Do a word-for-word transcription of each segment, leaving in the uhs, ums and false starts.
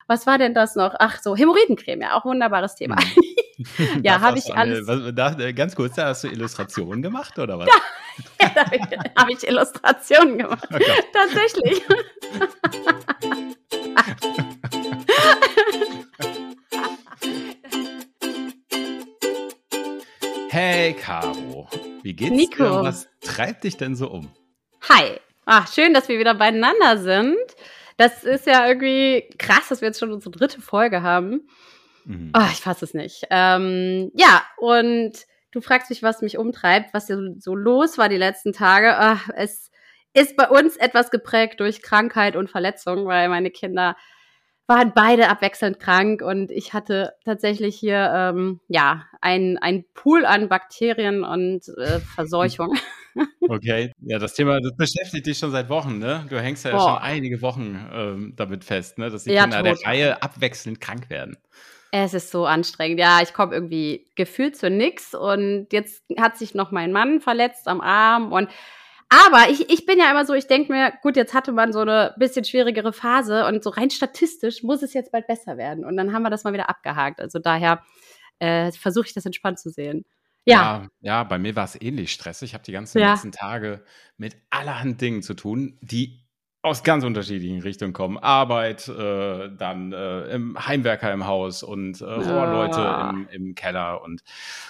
was war denn das noch? Ach so, Hämorrhoidencreme, ja, auch wunderbares Thema. Hm. ja, habe ich eine, alles. Was, da, ganz kurz, da hast du Illustrationen gemacht, oder was? Ja, ja da habe ich, hab ich Illustrationen gemacht. Oh Gott. Tatsächlich. Hey Caro, wie geht's Nico. dir? Was treibt dich denn so um? Hi. Ach, schön, dass wir wieder beieinander sind. Das ist ja irgendwie krass, dass wir jetzt schon unsere dritte Folge haben. Mhm. Oh, ich fasse es nicht. Ähm, ja, und du fragst mich, was mich umtreibt, was hier so los war die letzten Tage. Ach, es ist bei uns etwas geprägt durch Krankheit und Verletzung, weil meine Kinder waren beide abwechselnd krank und ich hatte tatsächlich hier ähm, ja ein, ein Pool an Bakterien und äh, Verseuchung. Okay, ja, das Thema, das beschäftigt dich schon seit Wochen, ne? Du hängst ja Boah. schon einige Wochen ähm, damit fest, ne? Dass die Ja, Kinder der total. Reihe abwechselnd krank werden. Es ist so anstrengend. Ja, ich komme irgendwie gefühlt zu nix und jetzt hat sich noch mein Mann verletzt am Arm und aber ich, ich bin ja immer so, ich denke mir, gut, jetzt hatte man so eine bisschen schwierigere Phase und so rein statistisch muss es jetzt bald besser werden. Und dann haben wir das mal wieder abgehakt. Also daher äh, versuche ich das entspannt zu sehen. Ja. Ja, ja, bei mir war es ähnlich stressig. Ich habe die ganzen Ja. letzten Tage mit allerhand Dingen zu tun, die aus ganz unterschiedlichen Richtungen kommen. Arbeit, äh, dann äh, im Heimwerker im Haus und äh, Rohrleute Ah. im, im Keller. Und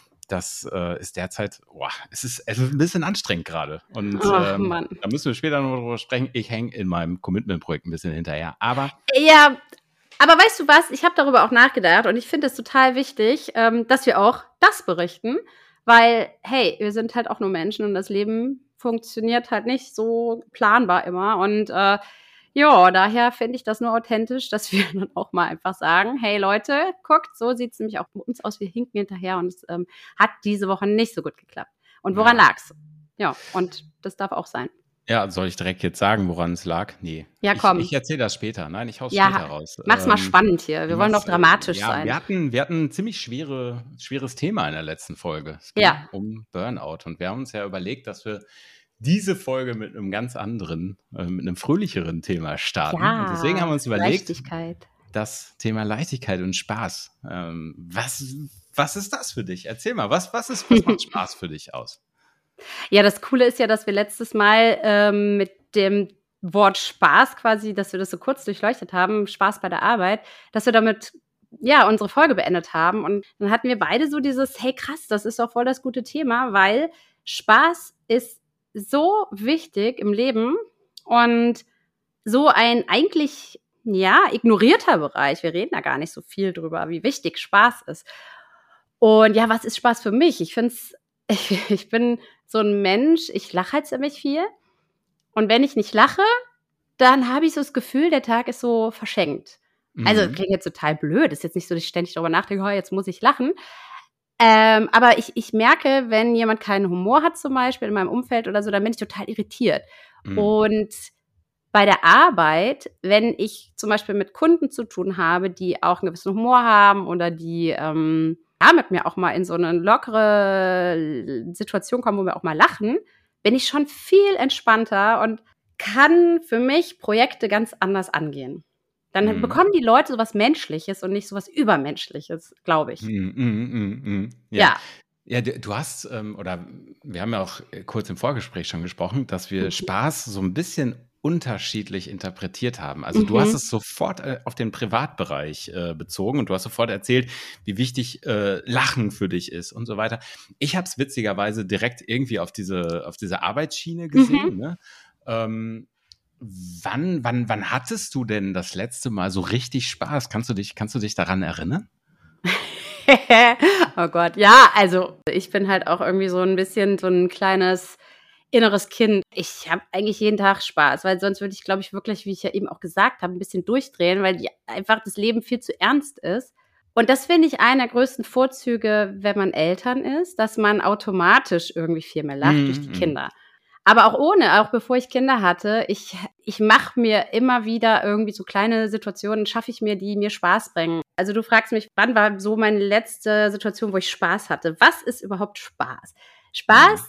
das äh, ist derzeit, boah, es ist, es ist ein bisschen anstrengend gerade. Und Ach, ähm, Mann. da müssen wir später noch drüber sprechen. Ich hänge in meinem Commitment-Projekt ein bisschen hinterher. Aber Ja, aber weißt du was? Ich habe darüber auch nachgedacht und ich finde es total wichtig, ähm, dass wir auch das berichten, weil, hey, wir sind halt auch nur Menschen und das Leben funktioniert halt nicht so planbar immer und äh, ja, daher finde ich das nur authentisch, dass wir dann auch mal einfach sagen, hey Leute, guckt, so sieht es nämlich auch bei uns aus, wir hinken hinterher und es ähm, hat diese Woche nicht so gut geklappt. Und woran Ja. lag's? Ja, und das darf auch sein. ja, soll ich direkt jetzt sagen, woran es lag? Nee. Ja, Ich, komm. ich erzähle das später. Nein, ich hau's Ja, später raus. Mach's mal Ähm, spannend hier. Wir ich wollen mach's, doch dramatisch äh, ja, sein. Wir hatten, wir hatten ein ziemlich schwere, schweres Thema in der letzten Folge. Es ging Ja. um Burnout. Und wir haben uns ja überlegt, dass wir diese Folge mit einem ganz anderen, äh, mit einem fröhlicheren Thema starten. Ja, und deswegen haben wir uns überlegt, Leichtigkeit. das Thema Leichtigkeit und Spaß. Ähm, was, was ist das für dich? Erzähl mal, was, was, ist, was macht Spaß für dich aus? Ja, das Coole ist ja, dass wir letztes Mal ähm, mit dem Wort Spaß quasi, dass wir das so kurz durchleuchtet haben, Spaß bei der Arbeit, dass wir damit ja unsere Folge beendet haben. Und dann hatten wir beide so dieses, hey krass, das ist doch voll das gute Thema, weil Spaß ist so wichtig im Leben und so ein eigentlich, ja, ignorierter Bereich. Wir reden da gar nicht so viel drüber, wie wichtig Spaß ist. Und ja, was ist Spaß für mich? Ich finde es, ich, ich bin so ein Mensch, ich lache halt ziemlich viel. Und wenn ich nicht lache, dann habe ich so das Gefühl, der Tag ist so verschenkt. Also, das Mhm. klingt jetzt total blöd. Ist jetzt nicht so, dass ich ständig darüber nachdenke, oh, jetzt muss ich lachen. Ähm, aber ich, ich merke, wenn jemand keinen Humor hat zum Beispiel in meinem Umfeld oder so, dann bin ich total irritiert. Mhm. Und bei der Arbeit, wenn ich zum Beispiel mit Kunden zu tun habe, die auch einen gewissen Humor haben oder die ähm, ja, mit mir auch mal in so eine lockere Situation kommen, wo wir auch mal lachen, bin ich schon viel entspannter und kann für mich Projekte ganz anders angehen. Dann Mhm. bekommen die Leute sowas Menschliches und nicht sowas Übermenschliches, glaube ich. Mhm, mhm, mhm, mhm. Ja. Ja. Ja, du du hast, ähm, oder wir haben ja auch äh, kurz im Vorgespräch schon gesprochen, dass wir Mhm. Spaß so ein bisschen unterschiedlich interpretiert haben. Also du hast Mhm. es sofort äh, auf den Privatbereich äh, bezogen und du hast sofort erzählt, wie wichtig äh, Lachen für dich ist und so weiter. Ich habe es witzigerweise direkt irgendwie auf diese, auf diese Arbeitsschiene gesehen. Mhm. Ne? Ähm, wann, wann, wann hattest du denn das letzte Mal so richtig Spaß? Kannst du dich, kannst du dich daran erinnern? Oh Gott, ja, also ich bin halt auch irgendwie so ein bisschen so ein kleines inneres Kind. Ich habe eigentlich jeden Tag Spaß, weil sonst würde ich, glaube ich, wirklich, wie ich ja eben auch gesagt habe, ein bisschen durchdrehen, weil die, einfach das Leben viel zu ernst ist. Und das finde ich einen der größten Vorzüge, wenn man Eltern ist, dass man automatisch irgendwie viel mehr lacht durch die Mhm. Kinder. Aber auch ohne, auch bevor ich Kinder hatte, ich, ich mache mir immer wieder irgendwie so kleine Situationen, schaffe ich mir, die mir Spaß bringen. Also du fragst mich, wann war so meine letzte Situation, wo ich Spaß hatte? Was ist überhaupt Spaß? Spaß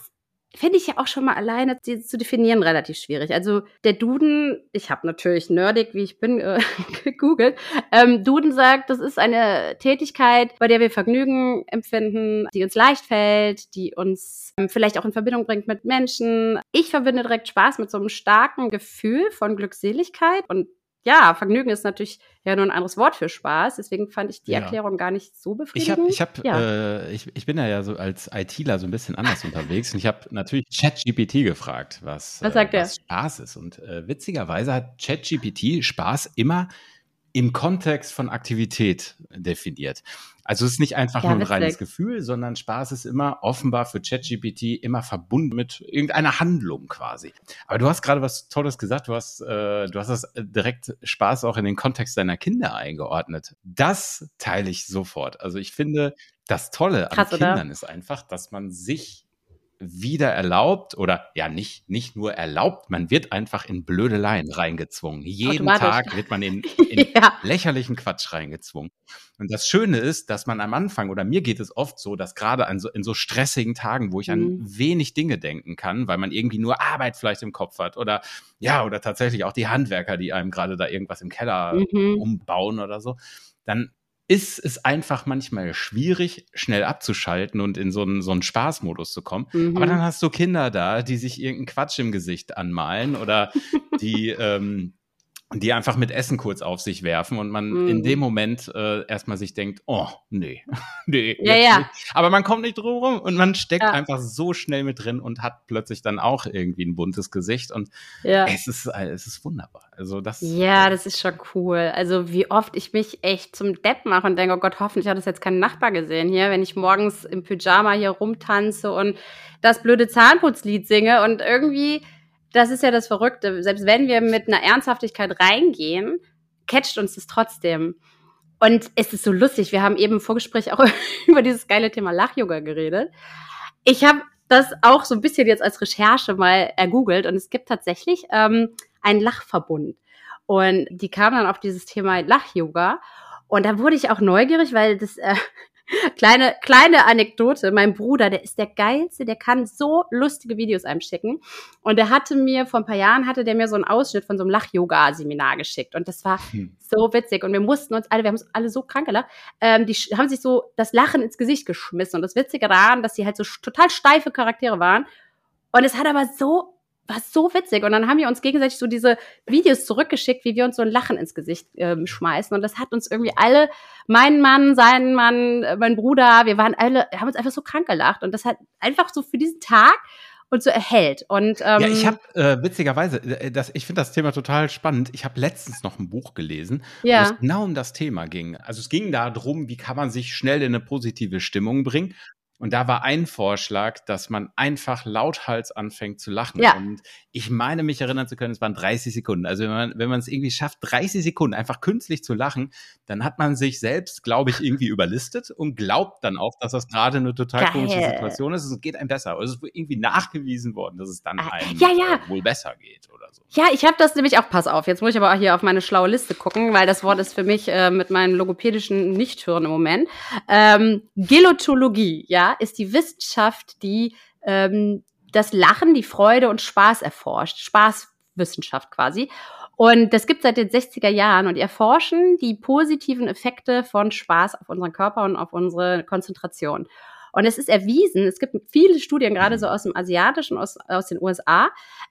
finde ich ja auch schon mal alleine die zu definieren relativ schwierig. Also der Duden, ich habe natürlich nerdig, wie ich bin, äh, gegoogelt. Ähm, Duden sagt, das ist eine Tätigkeit, bei der wir Vergnügen empfinden, die uns leicht fällt, die uns ähm, vielleicht auch in Verbindung bringt mit Menschen. Ich verbinde direkt Spaß mit so einem starken Gefühl von Glückseligkeit und ja, Vergnügen ist natürlich ja nur ein anderes Wort für Spaß. Deswegen fand ich die Ja. Erklärung gar nicht so Ich habe, befriedigend. ich habe, Ja. äh, ich, ich bin ja, ja so als ITler so ein bisschen anders unterwegs und ich habe natürlich ChatGPT gefragt, was, Was äh, sagt er? was Spaß ist. Und äh, witzigerweise hat ChatGPT Spaß immer im Kontext von Aktivität definiert. Also es ist nicht einfach Ja, nur ein witzig. reines Gefühl, sondern Spaß ist immer offenbar für ChatGPT immer verbunden mit irgendeiner Handlung quasi. Aber du hast gerade was Tolles gesagt, du hast, äh, du hast das direkt Spaß auch in den Kontext deiner Kinder eingeordnet. Das teile ich sofort. Also ich finde, das Tolle an Krass, oder? Kindern ist einfach, dass man sich wieder erlaubt oder ja nicht, nicht nur erlaubt, man wird einfach in Blödeleien reingezwungen. Jeden Automatisch. Tag wird man in, in Ja. lächerlichen Quatsch reingezwungen. Und das Schöne ist, dass man am Anfang, oder mir geht es oft so, dass gerade an so, in so stressigen Tagen, wo ich an Mhm. wenig Dinge denken kann, weil man irgendwie nur Arbeit vielleicht im Kopf hat oder ja, oder tatsächlich auch die Handwerker, die einem gerade da irgendwas im Keller Mhm. umbauen oder so, dann ist es einfach manchmal schwierig, schnell abzuschalten und in so einen, so einen Spaßmodus zu kommen. Mhm. Aber dann hast du Kinder da, die sich irgendeinen Quatsch im Gesicht anmalen oder die, ähm, die einfach mit Essen kurz auf sich werfen und man Mhm. in dem Moment äh, erstmal sich denkt, oh, nee, nee. Ja, jetzt ja. nicht. Aber man kommt nicht drum rum und man steckt Ja. einfach so schnell mit drin und hat plötzlich dann auch irgendwie ein buntes Gesicht und Ja. es ist, es ist wunderbar. Also das, Ja, das ist schon cool. Also wie oft ich mich echt zum Depp mache und denke, oh Gott, hoffentlich hat das jetzt kein Nachbar gesehen hier, wenn ich morgens im Pyjama hier rumtanze und das blöde Zahnputzlied singe und irgendwie, das ist ja das Verrückte, selbst wenn wir mit einer Ernsthaftigkeit reingehen, catcht uns das trotzdem. Und es ist so lustig, wir haben eben im Vorgespräch auch über dieses geile Thema Lach-Yoga geredet. Ich habe das auch so ein bisschen jetzt als Recherche mal ergoogelt und es gibt tatsächlich ähm, einen Lachverbund. Und die kamen dann auf dieses Thema Lach-Yoga. Und da wurde ich auch neugierig, weil das, äh, kleine, kleine Anekdote, mein Bruder, der ist der Geilste, der kann so lustige Videos einem schicken. Und der hatte mir, vor ein paar Jahren hatte der mir so einen Ausschnitt von so einem Lach-Yoga-Seminar geschickt. Und das war Hm. so witzig. Und wir mussten uns alle, wir haben uns alle so krank gelacht, ähm, die sch- haben sich so das Lachen ins Gesicht geschmissen. Und das Witzige daran, dass sie halt so sch- total steife Charaktere waren. Und es hat aber so, war so witzig. Und dann haben wir uns gegenseitig so diese Videos zurückgeschickt, wie wir uns so ein Lachen ins Gesicht ähm, schmeißen. Und das hat uns irgendwie alle, mein Mann, sein Mann, äh, mein Bruder, wir waren alle, haben uns einfach so krank gelacht. Und das hat einfach so für diesen Tag uns so erhält. Und, ähm, Ja, ich habe äh, witzigerweise, äh, das, ich finde das Thema total spannend. Ich habe letztens noch ein Buch gelesen, wo Ja. es genau um das Thema ging. Also es ging darum, wie kann man sich schnell in eine positive Stimmung bringen. Und da war ein Vorschlag, dass man einfach lauthals anfängt zu lachen. Ja. Und ich meine, mich erinnern zu können, es waren dreißig Sekunden. Also wenn man, wenn man es irgendwie schafft, dreißig Sekunden einfach künstlich zu lachen, dann hat man sich selbst, glaube ich, irgendwie überlistet und glaubt dann auch, dass das gerade eine total Geil. komische Situation ist. Es geht einem besser. Also es ist irgendwie nachgewiesen worden, dass es dann Ah, einem ja, ja. äh, wohl besser geht oder so. Ja, ich habe das nämlich auch, pass auf, jetzt muss ich aber auch hier auf meine schlaue Liste gucken, weil das Wort ist für mich äh, mit meinem logopädischen Nichthören im Moment. Ähm, Gelotologie, ja, ist die Wissenschaft, die ähm, das Lachen, die Freude und Spaß erforscht. Spaßwissenschaft quasi. Und das gibt seit den sechziger Jahren und die erforschen die positiven Effekte von Spaß auf unseren Körper und auf unsere Konzentration. Und es ist erwiesen, es gibt viele Studien, gerade so aus dem Asiatischen, aus, aus den U S A,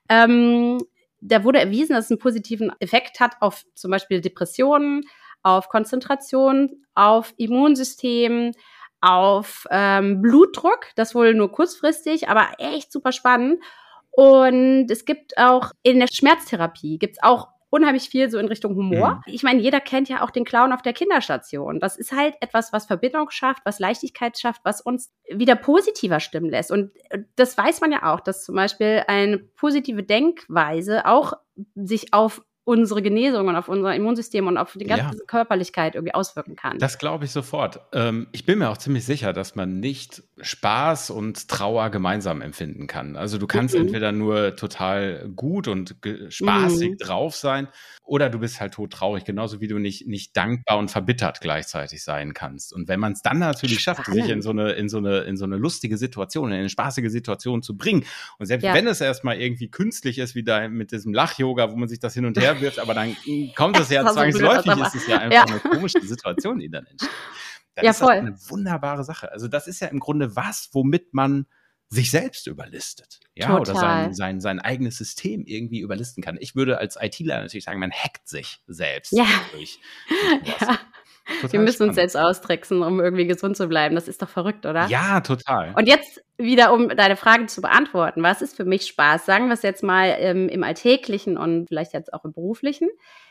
ähm, da wurde erwiesen, dass es einen positiven Effekt hat auf zum Beispiel Depressionen, auf Konzentration, auf Immunsystem, auf ähm, Blutdruck, das wohl nur kurzfristig, aber echt super spannend. Und es gibt auch in der Schmerztherapie, gibt's auch unheimlich viel so in Richtung Humor. Mhm. Ich meine, jeder kennt ja auch den Clown auf der Kinderstation. Das ist halt etwas, was Verbindung schafft, was Leichtigkeit schafft, was uns wieder positiver stimmen lässt. Und das weiß man ja auch, dass zum Beispiel eine positive Denkweise auch sich auf unsere Genesung und auf unser Immunsystem und auf die ganze Ja. Körperlichkeit irgendwie auswirken kann. Das glaube ich sofort. Ähm, ich bin mir auch ziemlich sicher, dass man nicht Spaß und Trauer gemeinsam empfinden kann. Also du kannst Mhm. entweder nur total gut und ge- spaßig Mhm. drauf sein oder du bist halt todtraurig, genauso wie du nicht, nicht dankbar und verbittert gleichzeitig sein kannst. Und wenn man es dann natürlich schafft, sich in Spannend. so eine, in so eine, in so eine lustige Situation, in eine spaßige Situation zu bringen, und selbst Ja. wenn es erstmal irgendwie künstlich ist, wie da mit diesem Lach-Yoga, wo man sich das hin und her wirft, aber dann mm, kommt es ja Das war so blöd, zwangsläufig, aber- ist es ja einfach Ja. eine komische Situation, die dann entsteht. Dann Ja, ist das voll. eine wunderbare Sache. Also das ist ja im Grunde was, womit man sich selbst überlistet. Ja, oder sein, Total. sein, sein eigenes System irgendwie überlisten kann. Ich würde als ITler natürlich sagen, man hackt sich selbst. Ja. Durch, durch sowas. Ja. Total Wir müssen uns spannend. selbst austricksen, um irgendwie gesund zu bleiben. Das ist doch verrückt, oder? Ja, total. Und jetzt wieder, um deine Frage zu beantworten. Was ist für mich Spaß? Sagen wir es jetzt mal ähm, im Alltäglichen und vielleicht jetzt auch im Beruflichen.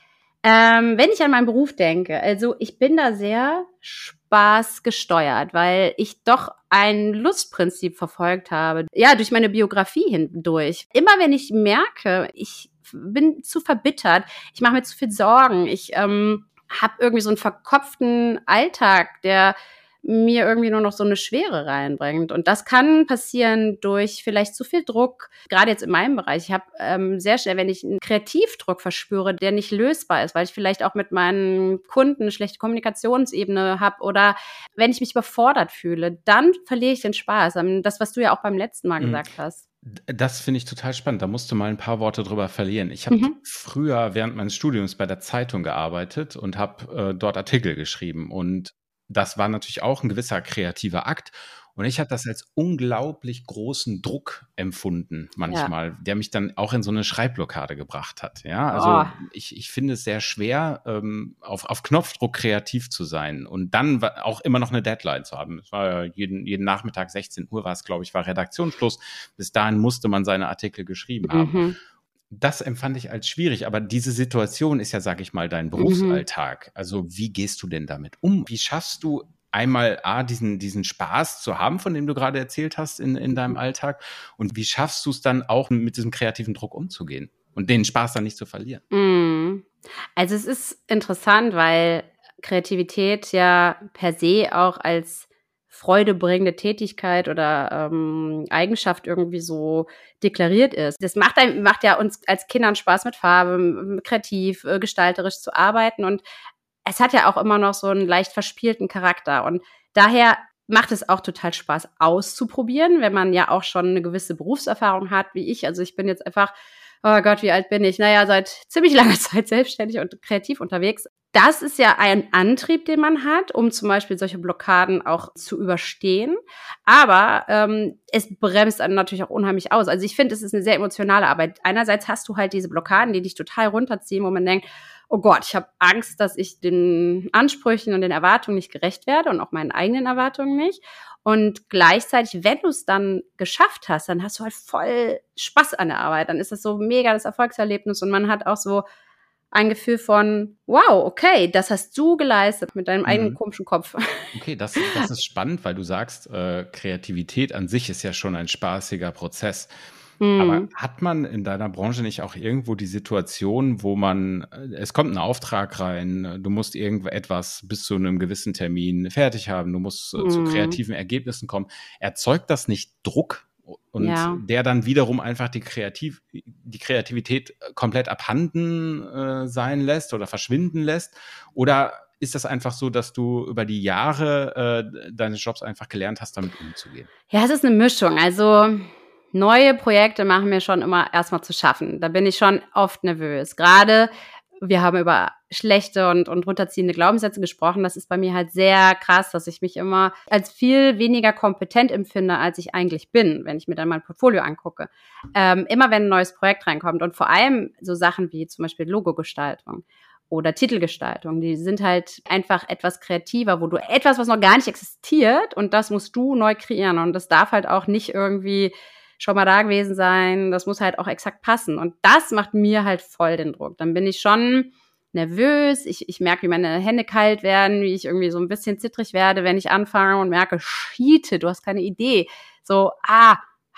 Ähm, wenn ich an meinen Beruf denke, also ich bin da sehr spaßgesteuert, weil ich doch ein Lustprinzip verfolgt habe. Ja, durch meine Biografie hindurch. Immer wenn ich merke, ich bin zu verbittert, ich mache mir zu viel Sorgen, ich ähm, habe irgendwie so einen verkopften Alltag, der mir irgendwie nur noch so eine Schwere reinbringt. Und das kann passieren durch vielleicht zu viel Druck. Gerade jetzt in meinem Bereich. Ich habe ähm, sehr schnell, wenn ich einen Kreativdruck verspüre, der nicht lösbar ist, weil ich vielleicht auch mit meinen Kunden eine schlechte Kommunikationsebene habe oder wenn ich mich überfordert fühle, dann verliere ich den Spaß. Das, was du ja auch beim letzten Mal Mhm. gesagt hast. Das finde ich total spannend. Da musst du mal ein paar Worte drüber verlieren. Ich habe Mhm. früher während meines Studiums bei der Zeitung gearbeitet und habe äh, dort Artikel geschrieben. Und das war natürlich auch ein gewisser kreativer Akt. Und ich habe das als unglaublich großen Druck empfunden manchmal, der mich dann auch in so eine Schreibblockade gebracht hat. Ja, also Oh. ich, ich finde es sehr schwer, ähm, auf, auf Knopfdruck kreativ zu sein und dann wa- auch immer noch eine Deadline zu haben. Es war ja jeden, jeden Nachmittag sechzehn Uhr war es, glaube ich, war Redaktionsschluss. Bis dahin musste man seine Artikel geschrieben haben. Mhm. Das empfand ich als schwierig, aber diese Situation ist ja, sag ich mal, dein Mhm. Berufsalltag. Also wie gehst du denn damit um? Wie schaffst du einmal A, diesen, diesen Spaß zu haben, von dem du gerade erzählt hast in, in deinem Alltag? Und wie schaffst du es dann auch, mit diesem kreativen Druck umzugehen und den Spaß dann nicht zu verlieren? Mhm. Also es ist interessant, weil Kreativität ja per se auch als freudebringende Tätigkeit oder ähm, Eigenschaft irgendwie so deklariert ist. Das macht, einem, macht ja uns als Kindern Spaß, mit Farbe, m- kreativ, äh, gestalterisch zu arbeiten. Und es hat ja auch immer noch so einen leicht verspielten Charakter. Und daher macht es auch total Spaß auszuprobieren, wenn man ja auch schon eine gewisse Berufserfahrung hat, wie ich. Also ich bin jetzt einfach, oh Gott, wie alt bin ich? Naja, seit ziemlich langer Zeit selbstständig und kreativ unterwegs. Das ist ja ein Antrieb, den man hat, um zum Beispiel solche Blockaden auch zu überstehen. Aber ähm, es bremst einen natürlich auch unheimlich aus. Also ich finde, es ist eine sehr emotionale Arbeit. Einerseits hast du halt diese Blockaden, die dich total runterziehen, wo man denkt, oh Gott, ich habe Angst, dass ich den Ansprüchen und den Erwartungen nicht gerecht werde und auch meinen eigenen Erwartungen nicht. Und gleichzeitig, wenn du es dann geschafft hast, dann hast du halt voll Spaß an der Arbeit. Dann ist das so mega das Erfolgserlebnis und man hat auch so ein Gefühl von, wow, okay, das hast du geleistet mit deinem eigenen Mhm. komischen Kopf. Okay, das, das ist spannend, weil du sagst, äh, Kreativität an sich ist ja schon ein spaßiger Prozess. Aber Hm. hat man in deiner Branche nicht auch irgendwo die Situation, wo man, äh, es kommt ein Auftrag rein, du musst irgendetwas bis zu einem gewissen Termin fertig haben, du musst äh, zu Hm. kreativen Ergebnissen kommen. Erzeugt das nicht Druck und Ja. der dann wiederum einfach die, Kreativ die Kreativität komplett abhanden äh, sein lässt oder verschwinden lässt? Oder ist das einfach so, dass du über die Jahre äh, deines Jobs einfach gelernt hast, damit umzugehen? Ja, es ist eine Mischung. Also neue Projekte machen mir schon immer erstmal zu schaffen. Da bin ich schon oft nervös. Gerade wir haben über schlechte und, und runterziehende Glaubenssätze gesprochen. Das ist bei mir halt sehr krass, dass ich mich immer als viel weniger kompetent empfinde, als ich eigentlich bin, wenn ich mir dann mein Portfolio angucke. Ähm, immer wenn ein neues Projekt reinkommt und vor allem so Sachen wie zum Beispiel Logogestaltung oder Titelgestaltung, die sind halt einfach etwas kreativer, wo du etwas, was noch gar nicht existiert und das musst du neu kreieren und das darf halt auch nicht irgendwie schon mal da gewesen sein, das muss halt auch exakt passen und das macht mir halt voll den Druck. Dann bin ich schon nervös, ich, ich merke, wie meine Hände kalt werden, wie ich irgendwie so ein bisschen zittrig werde, wenn ich anfange und merke, Schiete, du hast keine Idee. So, ah,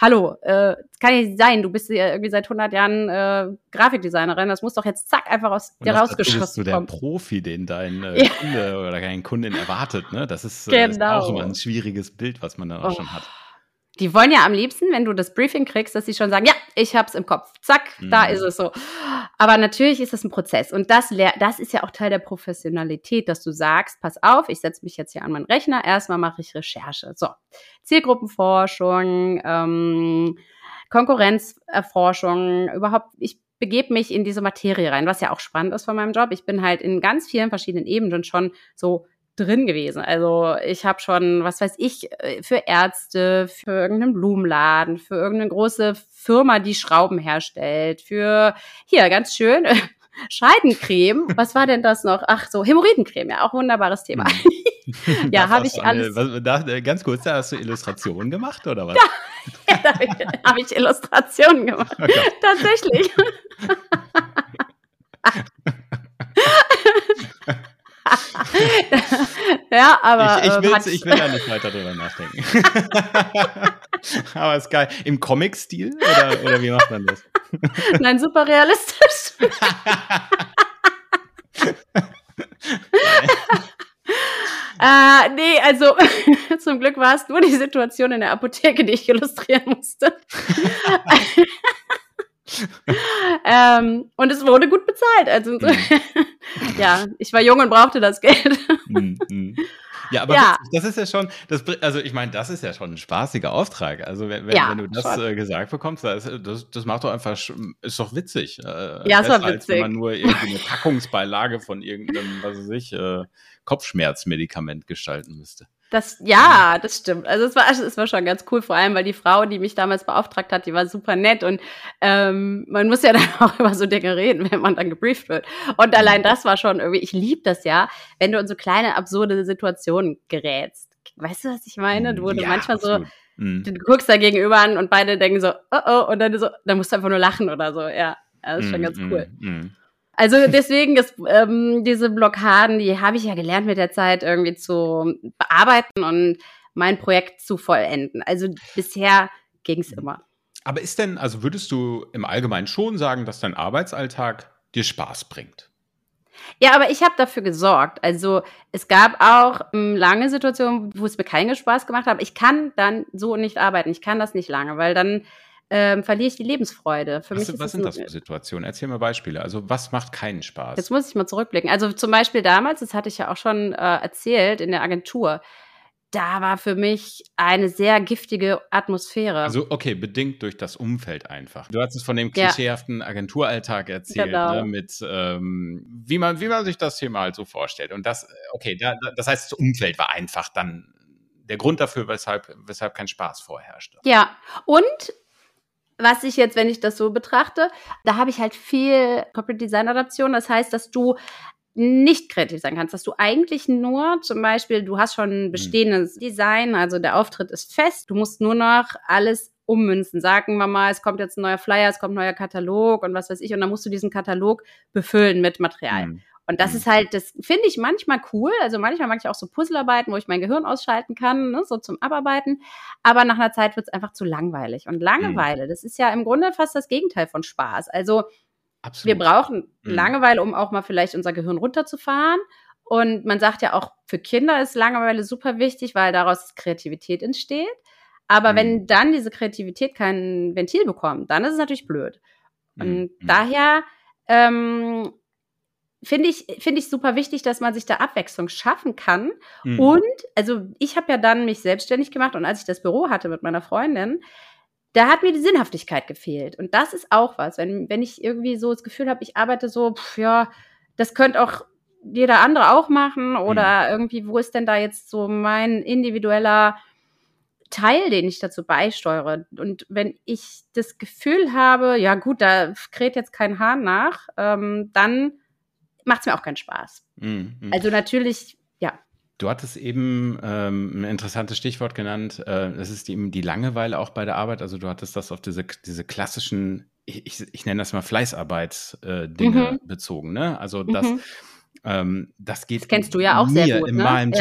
hallo, äh, das kann ja nicht sein, du bist ja irgendwie seit hundert Jahren äh, Grafikdesignerin, das muss doch jetzt zack einfach aus dir rausgeschossen bist du der kommen. Profi, den dein äh, Ja. Kunde oder deine Kundin erwartet, ne? Das ist, äh, ist Genau. auch immer ein schwieriges Bild, was man dann auch Oh. schon hat. Die wollen ja am liebsten, wenn du das Briefing kriegst, dass sie schon sagen, ja, ich hab's im Kopf. Zack, da Mhm. ist es so. Aber natürlich ist es ein Prozess. Und das, lehr- das ist ja auch Teil der Professionalität, dass du sagst, pass auf, ich setze mich jetzt hier an meinen Rechner, erstmal mache ich Recherche. So, Zielgruppenforschung, ähm, Konkurrenzerforschung, überhaupt, ich begebe mich in diese Materie rein, was ja auch spannend ist von meinem Job. Ich bin halt in ganz vielen verschiedenen Ebenen schon so drin gewesen. Also ich habe schon, was weiß ich, für Ärzte, für irgendeinen Blumenladen, für irgendeine große Firma, die Schrauben herstellt, für, hier, ganz schön, Scheidencreme. Was war denn das noch? Ach so, Hämorrhoidencreme, ja, auch ein wunderbares Thema. Ja, Das habe hast ich du eine- alles. Was, da, äh, ganz kurz, da hast du Illustrationen gemacht, oder was? Ja, da habe ich, hab ich Illustrationen gemacht. Oh Gott. Tatsächlich. Ja, aber Ich, ich, ähm, will, hat- ich will da nicht weiter drüber nachdenken. Aber ist geil. Im Comic-Stil? Oder, oder wie macht man das? Nein, super realistisch. Äh, nee, also zum Glück war es nur die Situation in der Apotheke, die ich illustrieren musste. ähm, und es wurde gut bezahlt. Also ja, ich war jung und brauchte das Geld. Mm, mm. Ja, aber Ja. witzig, das ist ja schon, das, br- also ich meine, das ist ja schon ein spaßiger Auftrag. Also wenn, wenn, Ja, wenn du das schon. äh, gesagt bekommst, das, das, das macht doch einfach, sch- ist doch witzig. Äh, Ja, es war besser, als wenn witzig. man nur irgendwie eine Packungsbeilage von irgendeinem, was weiß ich, äh, Kopfschmerzmedikament gestalten müsste. Das, ja, das stimmt. Also es war, es war schon ganz cool, vor allem, weil die Frau, die mich damals beauftragt hat, die war super nett und ähm, man muss ja dann auch über so Dinge reden, wenn man dann gebrieft wird. Und allein das war schon irgendwie, ich liebe das ja, wenn du in so kleine, absurde Situationen gerätst. Weißt du, was ich meine? Du, wo du Ja, manchmal absolut. so, Mm. du guckst da gegenüber an und beide denken so, oh oh, und dann so, dann musst du einfach nur lachen oder so. Ja, das ist schon Mm, ganz cool. mm, mm. Also deswegen ist ähm, diese Blockaden, die habe ich ja gelernt mit der Zeit irgendwie zu bearbeiten und mein Projekt zu vollenden. Also bisher ging es immer. Aber ist denn, also würdest du im Allgemeinen schon sagen, dass dein Arbeitsalltag dir Spaß bringt? Ja, aber ich habe dafür gesorgt. Also es gab auch ähm, lange Situationen, wo es mir keinen Spaß gemacht hat. Ich kann dann so nicht arbeiten. Ich kann das nicht lange, weil dann ähm, verliere ich die Lebensfreude. Für Was, mich sind- ist was es sind ein- das für Situationen? Erzähl mal Beispiele. Also was macht keinen Spaß? Jetzt muss ich mal zurückblicken. Also zum Beispiel damals, das hatte ich ja auch schon äh, erzählt in der Agentur, da war für mich eine sehr giftige Atmosphäre. Also, okay, bedingt durch das Umfeld einfach. Du hast es von dem Ja. klischeehaften Agenturalltag erzählt, Genau. ne, mit ähm, wie man, wie man sich das Thema halt so vorstellt. Und das, äh, okay, da, da, das heißt, das Umfeld war einfach dann der Grund dafür, weshalb, weshalb kein Spaß vorherrschte. Ja, und was ich jetzt, wenn ich das so betrachte, da habe ich halt viel Corporate Design Adaption. Das heißt, dass du nicht kreativ sein kannst, dass du eigentlich nur zum Beispiel, du hast schon ein bestehendes Design, also der Auftritt ist fest, du musst nur noch alles ummünzen. Sagen wir mal, es kommt jetzt ein neuer Flyer, es kommt ein neuer Katalog und was weiß ich, und dann musst du diesen Katalog befüllen mit Material. Mhm. Und das Mhm. ist halt, das finde ich manchmal cool. Also manchmal mag ich auch so Puzzlearbeiten, wo ich mein Gehirn ausschalten kann, ne, so zum Abarbeiten. Aber nach einer Zeit wird es einfach zu langweilig. Und Langeweile, das ist ja im Grunde fast das Gegenteil von Spaß. Also Absolut. wir brauchen Mhm. Langeweile, um auch mal vielleicht unser Gehirn runterzufahren. Und man sagt ja auch, für Kinder ist Langeweile super wichtig, weil daraus Kreativität entsteht. Aber Mhm. wenn dann diese Kreativität kein Ventil bekommt, dann ist es natürlich blöd. Und Mhm. daher ähm, finde ich finde ich super wichtig, dass man sich da Abwechslung schaffen kann. Mhm. Und also ich habe ja dann mich selbstständig gemacht und als ich das Büro hatte mit meiner Freundin, da hat mir die Sinnhaftigkeit gefehlt. Und das ist auch was, wenn, wenn ich irgendwie so das Gefühl habe, ich arbeite so, pf, ja, das könnte auch jeder andere auch machen oder irgendwie, wo ist denn da jetzt so mein individueller Teil, den ich dazu beisteuere? Und wenn ich das Gefühl habe, ja gut, da kräht jetzt kein Hahn nach, ähm, dann macht es mir auch keinen Spaß. Mhm. Mhm. Also natürlich, ja. Du hattest eben ähm, ein interessantes Stichwort genannt. Äh, das ist eben die Langeweile auch bei der Arbeit. Also du hattest das auf diese, diese klassischen, ich, ich, ich nenne das mal Fleißarbeit-Dinge Mhm. bezogen. Ne? Also das, Mhm. ähm, das geht Das kennst du ja auch mir sehr gut, in ne? meinem Ja. Job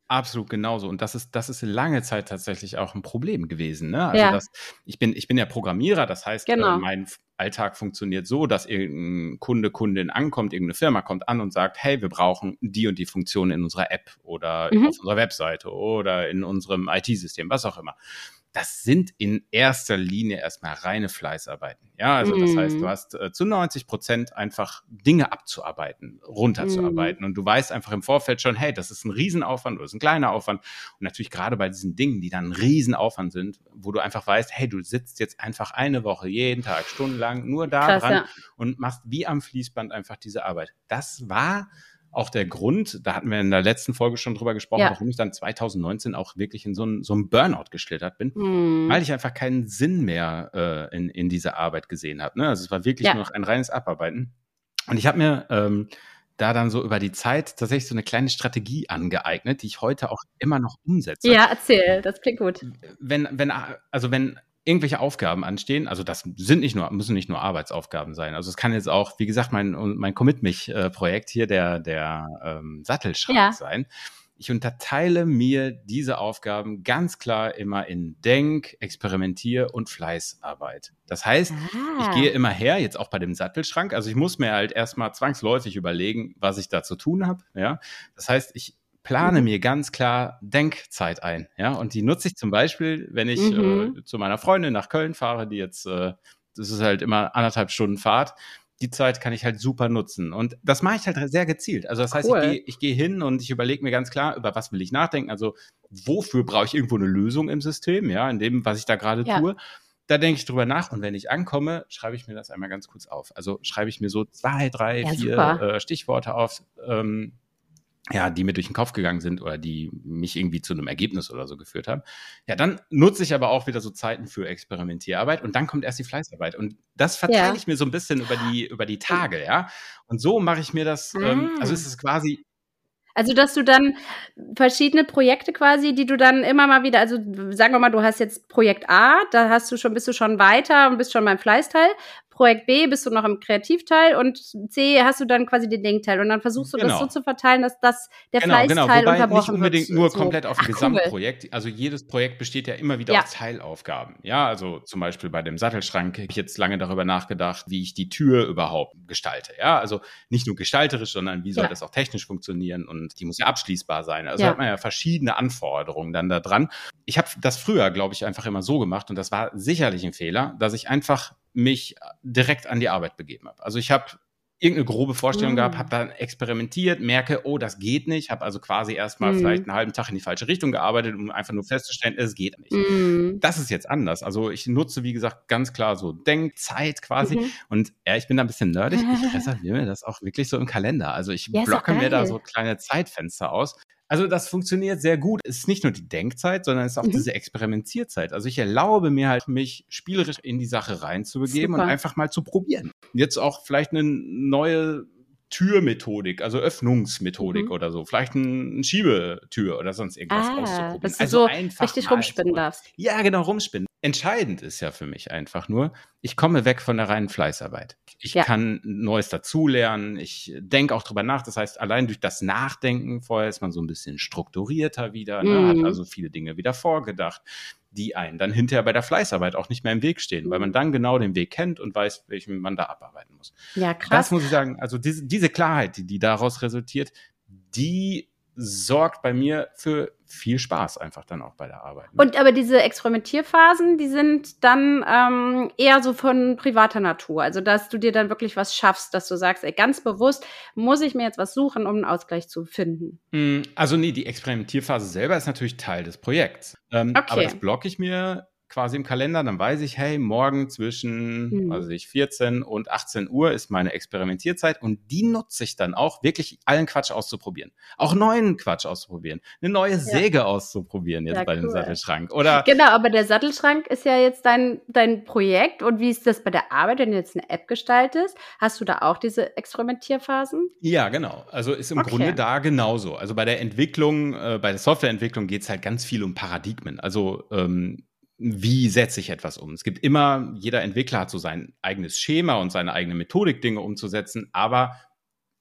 absolut genauso. Und das ist, das ist lange Zeit tatsächlich auch ein Problem gewesen. Ne? Also Ja. das, ich bin, ich bin ja Programmierer, das heißt, äh, Genau. mein F- Alltag funktioniert so, dass irgendein Kunde, Kundin ankommt, irgendeine Firma kommt an und sagt, hey, wir brauchen die und die Funktion in unserer App oder Mhm. auf unserer Webseite oder in unserem I T-System, was auch immer. Das sind in erster Linie erstmal reine Fleißarbeiten. Ja, also das heißt, du Mhm. hast äh, zu neunzig Prozent einfach Dinge abzuarbeiten, runterzuarbeiten. Und du weißt einfach im Vorfeld schon, hey, das ist ein Riesenaufwand oder das ist ein kleiner Aufwand. Und natürlich gerade bei diesen Dingen, die dann ein Riesenaufwand sind, wo du einfach weißt, hey, du sitzt jetzt einfach eine Woche, jeden Tag, stundenlang nur da Krass, dran ja. und machst wie am Fließband einfach diese Arbeit. Das war auch der Grund, da hatten wir in der letzten Folge schon drüber gesprochen, Ja. warum ich dann zwanzig neunzehn auch wirklich in so einen so einen Burnout geschlittert bin, Mhm. weil ich einfach keinen Sinn mehr äh, in, in dieser Arbeit gesehen habe. Ne? Also es war wirklich Ja. nur noch ein reines Abarbeiten. Und ich habe mir ähm, da dann so über die Zeit tatsächlich so eine kleine Strategie angeeignet, die ich heute auch immer noch umsetze. Ja, erzähl, das klingt gut. Wenn, wenn, also wenn irgendwelche Aufgaben anstehen, also das sind nicht nur, müssen nicht nur Arbeitsaufgaben sein. Also es kann jetzt auch, wie gesagt, mein, mein Commit-Mich-Projekt hier, der, der ähm, Sattelschrank Ja. sein. Ich unterteile mir diese Aufgaben ganz klar immer in Denk-, Experimentier- und Fleißarbeit. Das heißt, ich Ah. gehe immer her, jetzt auch bei dem Sattelschrank. Also ich muss mir halt erstmal zwangsläufig überlegen, was ich da zu tun habe. Ja? Das heißt, ich plane Mhm. mir ganz klar Denkzeit ein. Ja? Und die nutze ich zum Beispiel, wenn ich Mhm. äh, zu meiner Freundin nach Köln fahre, die jetzt, äh, das ist halt immer anderthalb Stunden Fahrt. Die Zeit kann ich halt super nutzen. Und das mache ich halt sehr gezielt. Also das heißt, ich Cool. gehe ich gehe hin und ich überlege mir ganz klar, über was will ich nachdenken. Also wofür brauche ich irgendwo eine Lösung im System, ja, in dem, was ich da gerade Ja. tue. Da denke ich drüber nach und wenn ich ankomme, schreibe ich mir das einmal ganz kurz auf. Also schreibe ich mir so zwei, drei, Ja, vier super. äh, Stichworte auf, ähm, ja, die mir durch den Kopf gegangen sind oder die mich irgendwie zu einem Ergebnis oder so geführt haben. Ja, dann nutze ich aber auch wieder so Zeiten für Experimentierarbeit und dann kommt erst die Fleißarbeit. Und das verteile Ja. ich mir so ein bisschen über die, über die Tage, ja. Und so mache ich mir das, ähm, also Ah. es ist quasi, Also, dass du dann verschiedene Projekte quasi, die du dann immer mal wieder, also sagen wir mal, du hast jetzt Projekt A, da hast du schon, bist du schon weiter und bist schon beim Fleißteil. Projekt B bist du noch im Kreativteil und C hast du dann quasi den Denkteil. Und dann versuchst du das so genau. zu verteilen, dass das der Genau, genau. Fleißteil Wobei nicht unterbrochen wird. unbedingt nur So. komplett auf ein Ach, cool. Gesamtprojekt. Also jedes Projekt besteht ja immer wieder Ja. aus Teilaufgaben. Ja, also zum Beispiel bei dem Sattelschrank habe ich jetzt lange darüber nachgedacht, wie ich die Tür überhaupt gestalte. Ja, also nicht nur gestalterisch, sondern wie soll Ja. das auch technisch funktionieren und die muss ja abschließbar sein. Also Ja. hat man ja verschiedene Anforderungen dann da dran. Ich habe das früher, glaube ich, einfach immer so gemacht und das war sicherlich ein Fehler, dass ich einfach mich direkt an die Arbeit begeben habe. Also ich habe irgendeine grobe Vorstellung Mm. gehabt, habe dann experimentiert, merke, oh, das geht nicht, habe also quasi erstmal Mm. vielleicht einen halben Tag in die falsche Richtung gearbeitet, um einfach nur festzustellen, es geht nicht. Mm. Das ist jetzt anders. Also ich nutze, wie gesagt, ganz klar so Denkzeit quasi. Mhm. Und ja, ich bin da ein bisschen nerdig. Ich reserviere mir das auch wirklich so im Kalender. Also ich Ja, ist doch blocke mir da geil. so kleine Zeitfenster aus. Also das funktioniert sehr gut. Es ist nicht nur die Denkzeit, sondern es ist auch Mhm. diese Experimentierzeit. Also ich erlaube mir halt, mich spielerisch in die Sache reinzubegeben und Super. einfach mal zu probieren. Jetzt auch vielleicht eine neue Türmethodik, also Öffnungsmethodik Mhm. oder so. Vielleicht ein, ein Schiebetür oder sonst irgendwas Ah, auszuprobieren. dass du Also so einfach richtig mal rumspinnen so. darfst. Ja, genau, rumspinnen. Entscheidend ist ja für mich einfach nur, ich komme weg von der reinen Fleißarbeit. Ich Ja. kann Neues dazulernen, ich denke auch drüber nach. Das heißt, allein durch das Nachdenken vorher ist man so ein bisschen strukturierter wieder, ne? Hat Mhm. also viele Dinge wieder vorgedacht, die einen dann hinterher bei der Fleißarbeit auch nicht mehr im Weg stehen, weil man Mhm. dann genau den Weg kennt und weiß, welchen man da abarbeiten muss. Ja, Das krass. muss ich sagen, also diese, diese Klarheit, die, die daraus resultiert, die sorgt bei mir für viel Spaß einfach dann auch bei der Arbeit. Ne? Und aber diese Experimentierphasen, die sind dann ähm, eher so von privater Natur. Also, dass du dir dann wirklich was schaffst, dass du sagst, ey, ganz bewusst muss ich mir jetzt was suchen, um einen Ausgleich zu finden. Mm, Also nee, die Experimentierphase selber ist natürlich Teil des Projekts. Ähm, Okay. Aber das blocke ich mir quasi im Kalender, dann weiß ich, hey, morgen zwischen Mhm. also ich, vierzehn und achtzehn Uhr ist meine Experimentierzeit und die nutze ich dann auch, wirklich allen Quatsch auszuprobieren. Auch neuen Quatsch auszuprobieren. Eine neue Säge auszuprobieren jetzt Ja, bei dem cool. Sattelschrank. Oder Genau, aber der Sattelschrank ist ja jetzt dein, dein Projekt. Und wie ist das bei der Arbeit, wenn du jetzt eine App gestaltest? Hast du da auch diese Experimentierphasen? ja, genau. Also ist im Okay. Grunde da genauso. Also bei der Entwicklung, äh, bei der Softwareentwicklung geht es halt ganz viel um Paradigmen. Also ähm, wie setze ich etwas um? Es gibt immer, jeder Entwickler hat so sein eigenes Schema und seine eigene Methodik, Dinge umzusetzen, aber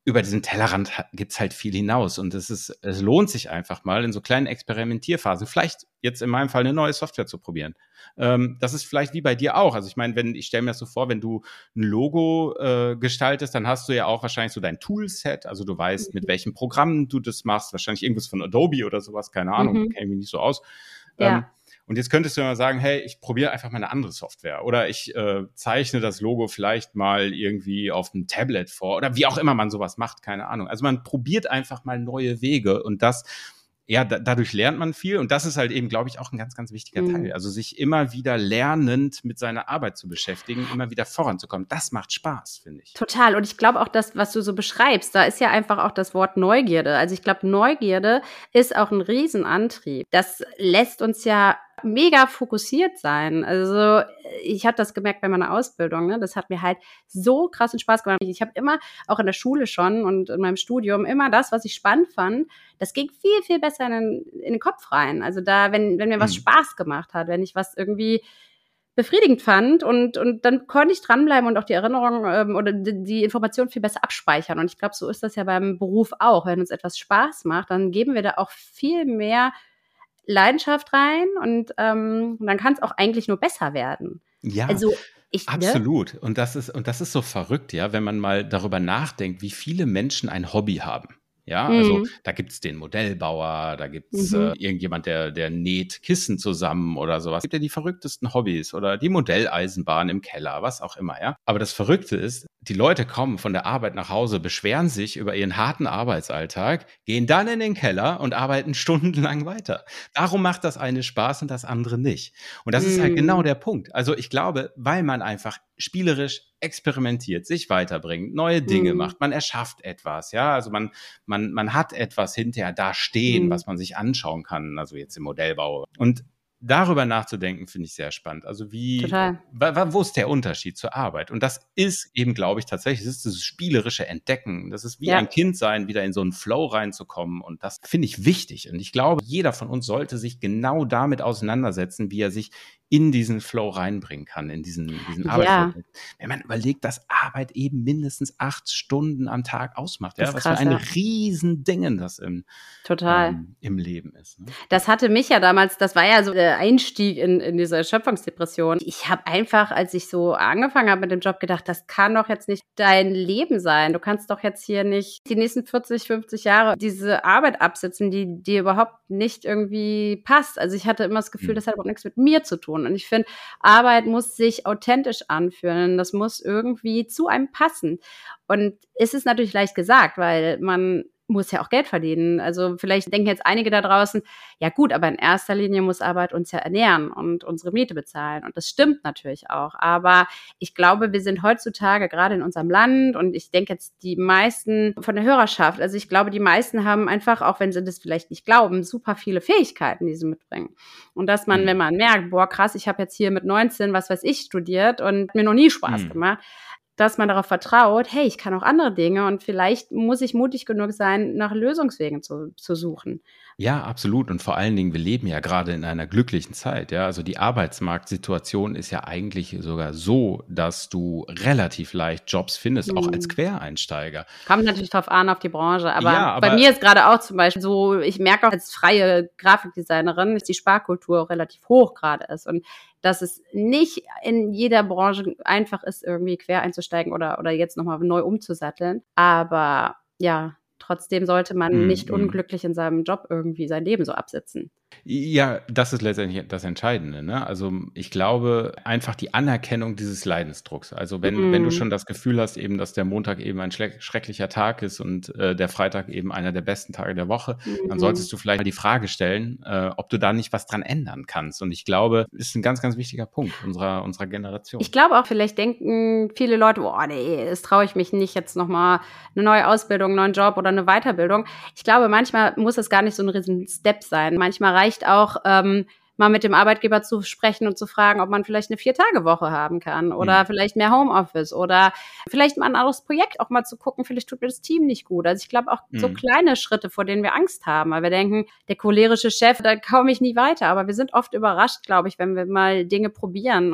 über diesen Tellerrand gibt's halt viel hinaus und es ist, es lohnt sich einfach mal in so kleinen Experimentierphasen, vielleicht jetzt in meinem Fall eine neue Software zu probieren. Ähm, das ist vielleicht wie bei dir auch. Also ich meine, wenn ich stelle mir das so vor, wenn du ein Logo äh, gestaltest, dann hast du ja auch wahrscheinlich so dein Toolset, also du weißt, mit welchen Programmen du das machst, wahrscheinlich irgendwas von Adobe oder sowas, keine Ahnung, Mhm. kenne ich mich nicht so aus. Ja. Ähm, Und jetzt könntest du mal sagen, hey, ich probiere einfach mal eine andere Software oder ich äh, zeichne das Logo vielleicht mal irgendwie auf einem Tablet vor oder wie auch immer man sowas macht, keine Ahnung. Also man probiert einfach mal neue Wege und das, ja, da, dadurch lernt man viel und das ist halt eben, glaube ich, auch ein ganz, ganz wichtiger Mhm. Teil. Also sich immer wieder lernend mit seiner Arbeit zu beschäftigen, immer wieder voranzukommen. Das macht Spaß, finde ich. Total. Und ich glaube auch, das, was du so beschreibst, da ist ja einfach auch das Wort Neugierde. Also ich glaube, Neugierde ist auch ein Riesenantrieb. Das lässt uns ja mega fokussiert sein. Also ich habe das gemerkt bei meiner Ausbildung. Ne? Das hat mir halt so krassen Spaß gemacht. Ich habe immer, auch in der Schule schon und in meinem Studium, immer das, was ich spannend fand, das ging viel, viel besser in den, in den Kopf rein. Also da, wenn, wenn mir was Mhm. Spaß gemacht hat, wenn ich was irgendwie befriedigend fand und, und dann konnte ich dranbleiben und auch die Erinnerung ähm, oder die, die Information viel besser abspeichern. Und ich glaube, so ist das ja beim Beruf auch. Wenn uns etwas Spaß macht, dann geben wir da auch viel mehr Leidenschaft rein und ähm, dann kann es auch eigentlich nur besser werden. Ja, Also ich, ne? absolut. Und das ist, und das ist so verrückt, ja, wenn man mal darüber nachdenkt, wie viele Menschen ein Hobby haben. Ja, also Mhm. da gibt's den Modellbauer, da gibt's Mhm. äh, irgendjemand, der, der näht Kissen zusammen oder sowas. Es gibt ja die verrücktesten Hobbys oder die Modelleisenbahn im Keller, was auch immer, ja. Aber das Verrückte ist, die Leute kommen von der Arbeit nach Hause, beschweren sich über ihren harten Arbeitsalltag, gehen dann in den Keller und arbeiten stundenlang weiter. Darum macht das eine Spaß und das andere nicht. Und das ist halt genau Mhm. der Punkt. Also ich glaube, weil man einfach spielerisch experimentiert, sich weiterbringt, neue Dinge Mhm. macht, man erschafft etwas, ja, also man, man, man hat etwas hinterher da stehen, Mhm. was man sich anschauen kann, also jetzt im Modellbau. Und darüber nachzudenken, finde ich sehr spannend. Also wie, Total. wa- wa- wo ist der Unterschied zur Arbeit? Und das ist eben, glaube ich, tatsächlich, das ist dieses spielerische Entdecken. Das ist wie Ja. ein Kind sein, wieder in so einen Flow reinzukommen. Und das finde ich wichtig. Und ich glaube, jeder von uns sollte sich genau damit auseinandersetzen, wie er sich in diesen Flow reinbringen kann, in diesen, diesen Ja, Arbeitsflow. Wenn man überlegt, dass Arbeit eben mindestens acht Stunden am Tag ausmacht, das ja, ist was für krass, ein ja. Riesendingen das im, Total. ähm, im Leben ist. Ne? Das hatte mich ja damals, das war ja so der Einstieg in, in diese Erschöpfungsdepression. Ich habe einfach, als ich so angefangen habe mit dem Job, gedacht, das kann doch jetzt nicht dein Leben sein. Du kannst doch jetzt hier nicht die nächsten vierzig, fünfzig Jahre diese Arbeit absitzen, die dir überhaupt nicht irgendwie passt. Also ich hatte immer das Gefühl, Hm. das hat überhaupt nichts mit mir zu tun. Und ich finde, Arbeit muss sich authentisch anfühlen. Das muss irgendwie zu einem passen. Und es ist natürlich leicht gesagt, weil man muss ja auch Geld verdienen. Also vielleicht denken jetzt einige da draußen, ja gut, aber in erster Linie muss Arbeit uns ja ernähren und unsere Miete bezahlen. Und das stimmt natürlich auch. Aber ich glaube, wir sind heutzutage gerade in unserem Land und ich denke jetzt die meisten von der Hörerschaft, also ich glaube, die meisten haben einfach, auch wenn sie das vielleicht nicht glauben, super viele Fähigkeiten, die sie mitbringen. Und dass man, Hm. wenn man merkt, boah krass, ich habe jetzt hier mit neunzehn, was weiß ich, studiert und mir noch nie Spaß Hm. gemacht, dass man darauf vertraut, hey, ich kann auch andere Dinge und vielleicht muss ich mutig genug sein, nach Lösungswegen zu, zu suchen. Ja, absolut. Und vor allen Dingen, wir leben ja gerade in einer glücklichen Zeit. Ja, also die Arbeitsmarktsituation ist ja eigentlich sogar so, dass du relativ leicht Jobs findest, auch als Hm. Quereinsteiger. Kommt natürlich drauf an, auf die Branche. Aber, Ja, bei aber mir ist gerade auch zum Beispiel so, ich merke auch als freie Grafikdesignerin, dass die Sparkultur auch relativ hoch gerade ist. Und dass es nicht in jeder Branche einfach ist, irgendwie quer einzusteigen oder, oder jetzt nochmal neu umzusatteln. Aber ja, trotzdem sollte man mm, nicht mm. unglücklich in seinem Job irgendwie sein Leben so absitzen. Ja, das ist letztendlich das Entscheidende. Ne? Also ich glaube, einfach die Anerkennung dieses Leidensdrucks. Also wenn, wenn du Mm. schon das Gefühl hast, eben, dass der Montag eben ein schle- schrecklicher Tag ist und äh, der Freitag eben einer der besten Tage der Woche, dann Mhm. solltest du vielleicht mal die Frage stellen, äh, ob du da nicht was dran ändern kannst. Und ich glaube, das ist ein ganz, ganz wichtiger Punkt unserer, unserer Generation. Ich glaube auch, vielleicht denken viele Leute, boah, nee, das traue ich mich nicht, jetzt nochmal eine neue Ausbildung, einen neuen Job oder eine Weiterbildung. Ich glaube, manchmal muss es gar nicht so ein riesen Step sein. Manchmal reicht auch, ähm, mal mit dem Arbeitgeber zu sprechen und zu fragen, ob man vielleicht eine Vier-Tage-Woche haben kann oder Hm. vielleicht mehr Homeoffice oder vielleicht mal ein anderes Projekt auch mal zu gucken, vielleicht tut mir das Team nicht gut. Also ich glaube auch so Hm. kleine Schritte, vor denen wir Angst haben, weil wir denken, der cholerische Chef, da komme ich nie weiter. Aber wir sind oft überrascht, glaube ich, wenn wir mal Dinge probieren und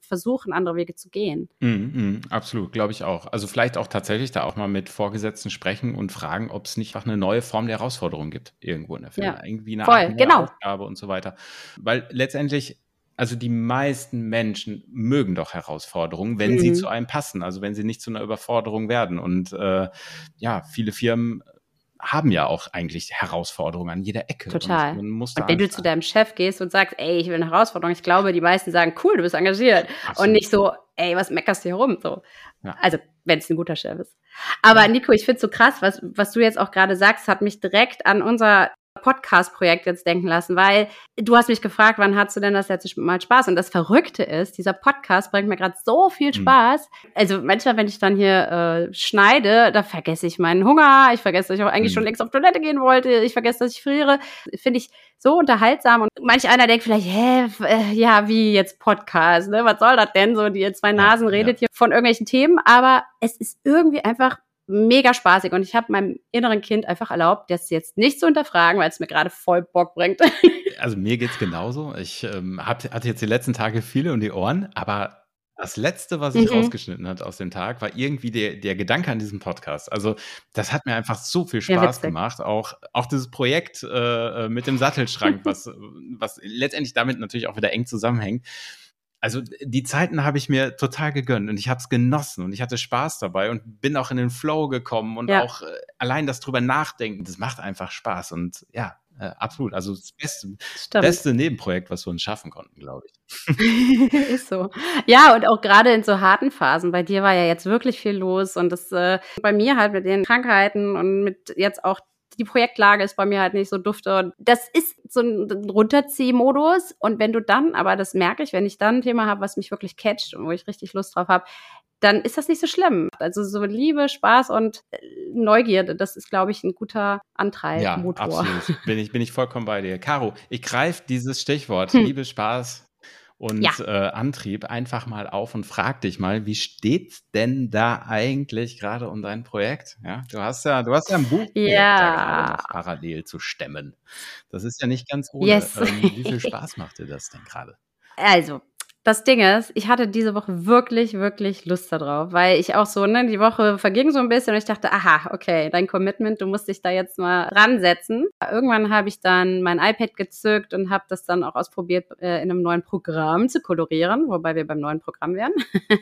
versuchen, andere Wege zu gehen. Mhm, mhm, absolut, glaube ich auch. Also vielleicht auch tatsächlich da auch mal mit Vorgesetzten sprechen und fragen, ob es nicht auch eine neue Form der Herausforderung gibt, irgendwo in der Firma. Ja, Irgendwie eine Art voll, neue genau. Aufgabe und so weiter. Weil letztendlich, also die meisten Menschen mögen doch Herausforderungen, wenn sie zu Mhm. einem passen, also wenn sie nicht zu einer Überforderung werden. Und äh, ja, viele Firmen haben ja auch eigentlich Herausforderungen an jeder Ecke und Total. man muss da Und wenn du einfach zu deinem Chef gehst und sagst: „Ey, ich will 'ne Herausforderung", ich glaube, die meisten sagen: „Cool, du bist engagiert." Und absolut, nicht so: „Ey, was meckerst du hier rum?" So. ja. Also, wenn's 'n guter Chef ist. Aber Nico, ich find's so krass, was was du jetzt auch grade sagst, hat mich direkt an unser Podcast-Projekt jetzt denken lassen, weil du hast mich gefragt: „Wann hattest du denn das letzte Mal Spaß?" Und das Verrückte ist, dieser Podcast bringt mir grad so viel Mhm. Spaß. Also, manchmal, wenn ich dann hier, äh, schneide, da vergesse ich meinen Hunger, ich vergesse, dass ich auch eigentlich schon Mhm. längst auf Toilette gehen wollte, ich vergesse, dass ich friere. Finde ich so unterhaltsam und manch einer denkt vielleicht: „Hä, f äh, ja, wie jetzt Podcast, ne? Was soll das denn so? Die ihr zwei Ja, Nasen ja. redet hier von irgendwelchen Themen." Aber es ist irgendwie einfach mega spaßig und ich habe meinem inneren Kind einfach erlaubt, das jetzt nicht zu hinterfragen, weil es mir gerade voll Bock bringt. Also mir geht's genauso. Ich ähm, hab, hatte jetzt die letzten Tage viele um die Ohren, aber das Letzte, was ich Mhm. rausgeschnitten hat aus dem Tag, war irgendwie der, der Gedanke an diesen Podcast. Also das hat mir einfach so viel Ja, Spaß witzig. gemacht. Auch, auch dieses Projekt äh, äh, mit dem Sattelschrank, was, was letztendlich damit natürlich auch wieder eng zusammenhängt. Also die Zeiten habe ich mir total gegönnt und ich habe es genossen und ich hatte Spaß dabei und bin auch in den Flow gekommen und Ja, auch äh, allein das drüber nachdenken, das macht einfach Spaß und ja, äh, absolut. Also das beste, stimmt. beste Nebenprojekt, was wir uns schaffen konnten, glaube ich. Ist so. Ja, und auch grade in so harten Phasen. Bei dir war ja jetzt wirklich viel los und das, äh bei mir halt mit den Krankheiten und mit jetzt auch die Projektlage ist bei mir halt nicht so dufte. Und das ist so 'n Runterziehmodus und wenn du dann aber das merke ich, wenn ich dann 'n Thema habe, was mich wirklich catcht und wo ich richtig Lust drauf habe, dann ist das nicht so schlimm. Also, so Liebe, Spaß und, äh, Neugierde, das ist, glaube ich, 'n guter Ja, Antreibmotor. absolut. Bin ich, bin ich vollkommen bei dir. Caro, ich greife dieses Stichwort Hm. Liebe, Spaß Ja. und äh, Antrieb einfach mal auf und frag dich mal, wie steht's denn da eigentlich gerade um dein Projekt? Ja, du hast ja, du hast ja ein Buchprojekt da gerade Ja. noch parallel zu stemmen. Das ist ja nicht ganz ohne. Yes. Ähm, wie viel Spaß macht dir das denn gerade? Also, das Ding ist, ich hatte diese Woche wirklich, wirklich Lust da drauf, weil ich auch so, ne, die Woche verging so 'n bisschen und ich dachte: „Aha, okay, dein Commitment, du musst dich da jetzt mal ransetzen." Irgendwann habe ich dann mein iPad gezückt und habe das dann auch ausprobiert, äh, in 'nem neuen Programm zu kolorieren, wobei wir beim neuen Programm wären.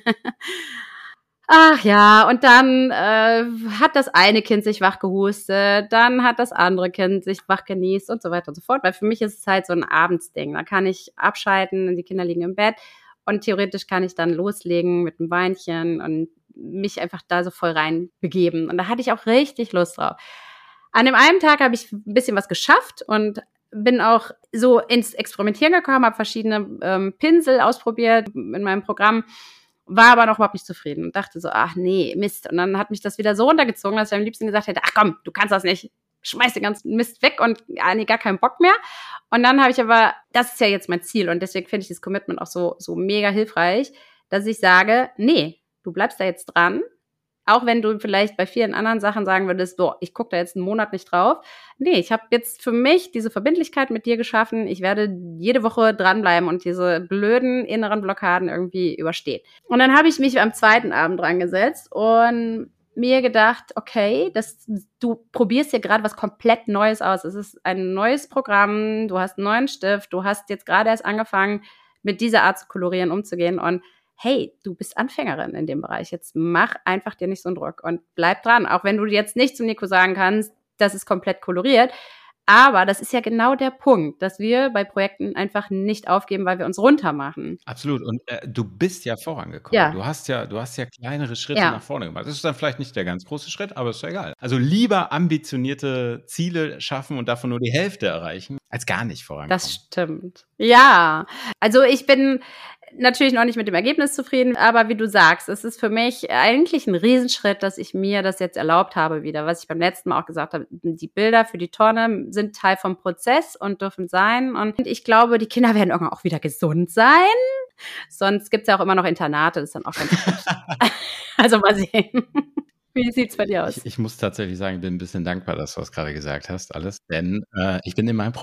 Ach ja, und dann, äh, hat das eine Kind sich wach gehustet, dann hat das andere Kind sich wach genießt und so weiter und so fort. Weil für mich ist es halt so 'n Abendsding. Da kann ich abschalten, die Kinder liegen im Bett und theoretisch kann ich dann loslegen mit 'nem Weinchen und mich einfach da so voll reinbegeben. Und da hatte ich auch richtig Lust drauf. An dem einen Tag habe ich 'n bisschen was geschafft und bin auch so ins Experimentieren gekommen, habe verschiedene, ähm, Pinsel ausprobiert in meinem Programm, war aber noch überhaupt nicht zufrieden und dachte so: „Ach nee, Mist." Und dann hat mich das wieder so runtergezogen, dass ich am liebsten gesagt hätte: „Ach komm, du kannst das nicht. Schmeiß den ganzen Mist weg und ah ne, gar keinen Bock mehr." Und dann habe ich aber das ist ja jetzt mein Ziel und deswegen finde ich das Commitment auch so so mega hilfreich, dass ich sage: „Ne, du bleibst da jetzt dran." Auch wenn du vielleicht bei vielen anderen Sachen sagen würdest: „Boah, ich gucke da jetzt 'n Monat nicht drauf." Ne, ich habe jetzt für mich diese Verbindlichkeit mit dir geschaffen. Ich werde jede Woche dranbleiben und diese blöden inneren Blockaden irgendwie überstehen. Und dann habe ich mich am zweiten Abend drangesetzt und mir gedacht: „Okay, das du probierst hier grad was komplett Neues aus. Es ist ein neues Programm, du hast 'n neuen Stift, du hast jetzt grade erst angefangen, mit dieser Art zu kolorieren umzugehen und hey, du bist Anfängerin in dem Bereich. Jetzt mach einfach dir nicht so 'n Druck und bleib dran. Auch wenn du jetzt nicht zu Nico sagen kannst, das ist komplett koloriert. Aber das ist ja genau der Punkt, dass wir bei Projekten einfach nicht aufgeben, weil wir uns runtermachen. Absolut. Und äh, du bist ja vorangekommen. Ja, Du hast ja, du hast ja kleinere Schritte nach ja, vorne gemacht. Das ist dann vielleicht nicht der ganz große Schritt, aber ist ja egal. Also lieber ambitionierte Ziele schaffen und davon nur die Hälfte erreichen, als gar nicht das vorankommen. stimmt. Ja, also ich bin natürlich noch nicht mit dem Ergebnis zufrieden, aber wie du sagst, es ist für mich eigentlich 'n Riesenschritt, dass ich mir das jetzt erlaubt habe wieder, was ich beim letzten Mal auch gesagt habe. Die Bilder für die Tonne sind Teil vom Prozess und dürfen sein. Und ich glaube, die Kinder werden irgendwann auch wieder gesund sein. Sonst gibt's ja auch immer noch Internate, das ist dann auch ganz gut. Also mal sehen. Wie sieht's bei dir Ich, aus? ich muss tatsächlich sagen, ich bin ein bisschen dankbar, dass du das gerade gesagt hast, alles. Denn äh, ich bin in meinem Projekt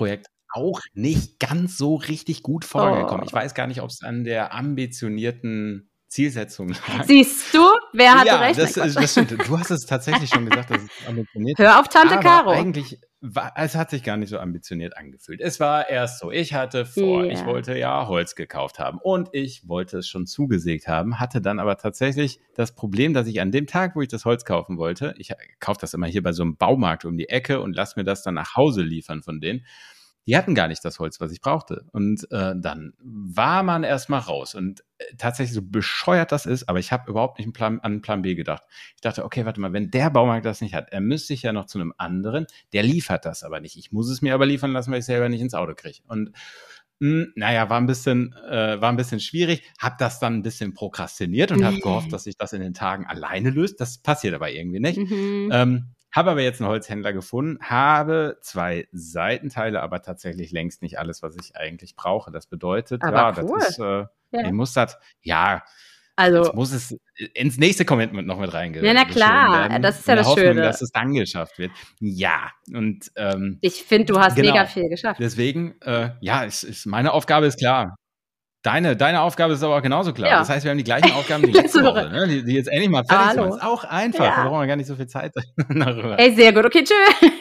auch nicht ganz so richtig gut vorangekommen. Oh. Ich weiß gar nicht, ob es an der ambitionierten Zielsetzung lag. Siehst du, wer hatte Ja, recht? das, Nein, ist- Quatsch. das stimmt. Du hast es tatsächlich schon gesagt, dass es ambitioniert Hör auf Tante aber Caro. eigentlich, war, es hat sich gar nicht so ambitioniert angefühlt. Es war erst so, ich hatte vor, Ja. ich wollte ja Holz gekauft haben und ich wollte es schon zugesägt haben, hatte dann aber tatsächlich das Problem, dass ich an dem Tag, wo ich das Holz kaufen wollte, ich kaufe das immer hier bei so einem Baumarkt um die Ecke und lass mir das dann nach Hause liefern von denen. Die hatten gar nicht das Holz, was ich brauchte. Und äh, dann war man erstmal raus. Und äh, tatsächlich, so bescheuert das ist, aber ich habe überhaupt nicht einen Plan, an einen Plan B gedacht. Ich dachte, okay, warte mal, wenn der Baumarkt das nicht hat, er müsste sich ja noch zu einem anderen, der liefert das aber nicht. Ich muss es mir aber liefern lassen, weil ich es selber nicht ins Auto kriege. Und mh, naja, war ein bisschen, äh, war ein bisschen schwierig. Habe das dann ein bisschen prokrastiniert und habe gehofft, dass sich das in den Tagen alleine löst. Das passiert aber irgendwie nicht. Mhm. Ähm, habe aber jetzt einen Holzhändler gefunden, habe zwei Seitenteile, aber tatsächlich längst nicht alles, was ich eigentlich brauche. Das bedeutet, Aber ja, cool. das ist, äh, Ja. ich muss das, ja, Also, jetzt muss es ins nächste Commitment noch mit reinge- Ja, na geschoben klar, werden, das ist ja in der das Hoffnung, Schöne. dass es dann geschafft wird. Ja, und ähm, ich finde, du hast Genau. mega viel geschafft. deswegen, äh, ja, es ist, meine Aufgabe ist klar. Deine, deine Aufgabe ist aber auch genauso klar. Ja. Das heißt, wir haben die gleichen Aufgaben wie letzte Letzte Woche, ne? die, die jetzt endlich mal fertig Hallo. sind. Ist auch einfach, Ja. da brauchen wir gar nicht so viel Zeit darüber. Ey, sehr gut. Okay, tschö.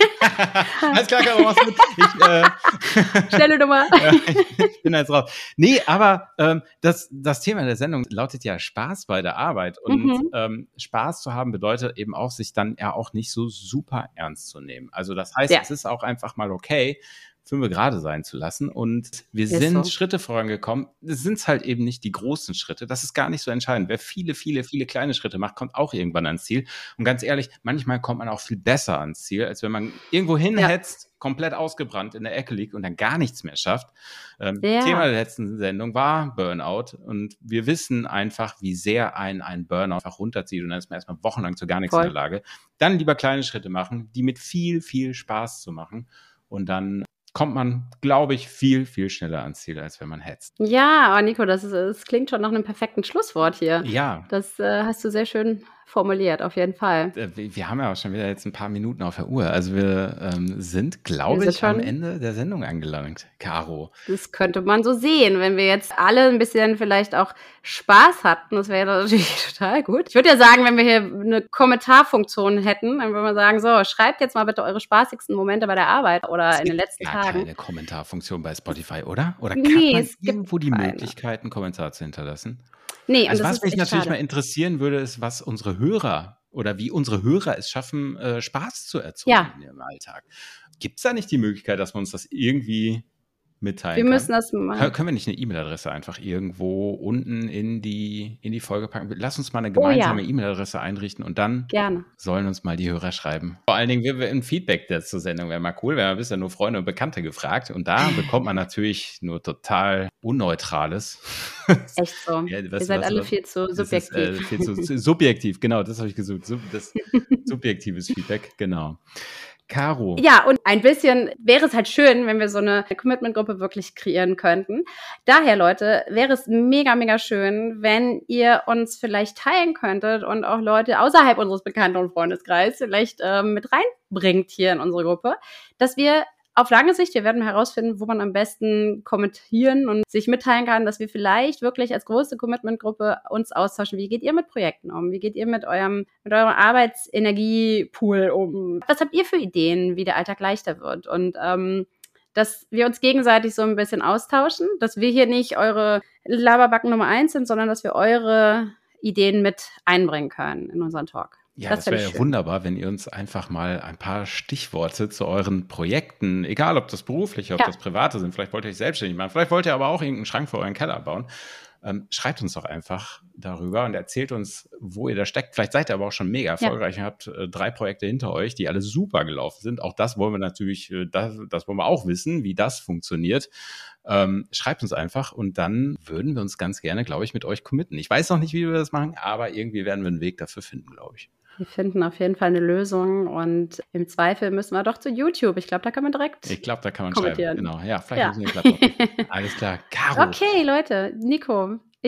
Alles klar, Caro, mach's gut. Ich, äh, Schnelle Nummer. ja, ich bin jetzt raus. Nee, aber ähm, das, das Thema der Sendung lautet ja Spaß bei der Arbeit. Und Mhm. ähm, Spaß zu haben bedeutet eben auch, sich dann ja auch nicht so super ernst zu nehmen. Also das heißt, Ja. es ist auch einfach mal okay, fünf gerade sein zu lassen. Und wir Ist sind so. Schritte vorangekommen. Es sind halt eben nicht die großen Schritte. Das ist gar nicht so entscheidend. Wer viele, viele, viele kleine Schritte macht, kommt auch irgendwann ans Ziel. Und ganz ehrlich, manchmal kommt man auch viel besser ans Ziel, als wenn man irgendwo hinhetzt, komplett ausgebrannt in der Ecke liegt und dann gar nichts mehr schafft. Ähm, Ja. Thema der letzten Sendung war Burnout. Und wir wissen einfach, wie sehr einen ein Burnout einfach runterzieht. Und dann ist man erstmal wochenlang zu gar nichts Voll. in der Lage. Dann lieber kleine Schritte machen, die mit viel, viel Spaß zu machen. Und dann kommt man, glaube ich, viel, viel schneller ans Ziel, als wenn man hetzt. Ja, aber Nico, das, ist, das klingt schon nach einem perfekten Schlusswort hier. Ja, Das äh, hast du sehr schön formuliert, auf jeden Fall. äh, wir wir haben ja auch schon wieder jetzt ein paar Minuten auf der Uhr. Also wir ähm, sind, Wir glaube sind ich, am schon- Ende der Sendung angelangt, Caro. Das könnte man so sehen, wenn wir jetzt alle ein bisschen vielleicht auch Spaß hatten. Das wäre natürlich total gut. Ich würde ja sagen, wenn wir hier eine Kommentarfunktion hätten, dann würde man sagen, so, schreibt jetzt mal bitte eure spaßigsten Momente bei der Arbeit oder Es in den gibt letzten gar Tagen. keine Kommentarfunktion bei Spotify, oder? Oder kann Nee, man es gibt irgendwo die keine. Möglichkeit, einen Kommentar zu hinterlassen? Nee, und Also das was ist mich echt natürlich schade. mal interessieren würde, ist, was unsere Hörer oder wie unsere Hörer es schaffen, äh, Spaß zu erzeugen Ja. in ihrem Alltag. Gibt es da nicht die Möglichkeit, dass man uns das irgendwie mitteilen Wir kann? müssen das Kö- mal. Können wir nicht eine E-Mail-Adresse einfach irgendwo unten in die, in die Folge packen? Lass uns mal eine Oh ja. gemeinsame E-Mail-Adresse einrichten und dann Gerne. sollen uns mal die Hörer schreiben. Vor allen Dingen wir- wir- ein Feedback der zur Sendung wäre mal cool, wenn man bisher nur Freunde und Bekannte gefragt und da bekommt man natürlich nur total Unneutrales. Echt so. Ja, Ihr was- seid was- alle was- viel zu Das ist, äh, subjektiv. viel zu, zu- subjektiv, genau, das habe ich gesucht. Sub, das subjektives Feedback, genau. Caro. Ja, und ein bisschen wäre es halt schön, wenn wir so eine Commitment-Gruppe wirklich kreieren könnten. Daher, Leute, wäre es mega, mega schön, wenn ihr uns vielleicht teilen könntet und auch Leute außerhalb unseres Bekannten- und Freundeskreises vielleicht ähm, mit reinbringt hier in unsere Gruppe, dass wir auf lange Sicht, wir werden herausfinden, wo man am besten kommentieren und sich mitteilen kann, dass wir vielleicht wirklich als große Commitment-Gruppe uns austauschen. Wie geht ihr mit Projekten um? Wie geht ihr mit eurem, mit eurem Arbeitsenergiepool um? Was habt ihr für Ideen, wie der Alltag leichter wird? Und ähm, dass wir uns gegenseitig so ein bisschen austauschen, dass wir hier nicht eure Laberbacken Nummer eins sind, sondern dass wir eure Ideen mit einbringen können in unseren Talk. Ja, Das das, fänd wäre ich ja schön. wunderbar, wenn ihr uns einfach mal ein paar Stichworte zu euren Projekten, egal ob das berufliche, ob Ja. das private sind, vielleicht wollt ihr euch selbstständig machen, vielleicht wollt ihr aber auch irgendeinen Schrank für euren Keller bauen. Ähm, schreibt uns doch einfach darüber und erzählt uns, wo ihr da steckt. Vielleicht seid ihr aber auch schon mega erfolgreich und habt äh, drei Projekte hinter euch, die alle super gelaufen sind. Auch das wollen wir natürlich, äh, das, das wollen wir auch wissen, wie das funktioniert. Ähm, schreibt uns einfach und dann würden wir uns ganz gerne, glaube ich, mit euch committen. Ich weiß noch nicht, wie wir das machen, aber irgendwie werden wir einen Weg dafür finden, glaube ich. Wir finden auf jeden Fall eine Lösung und im Zweifel müssen wir doch zu YouTube. Ich glaube, da kann man direkt Ich glaube, da kann man kommentieren. schreiben. Genau, ja, vielleicht Ja. müssen wir den Klapp Alles klar. Caro. Okay, Leute, Nico, ich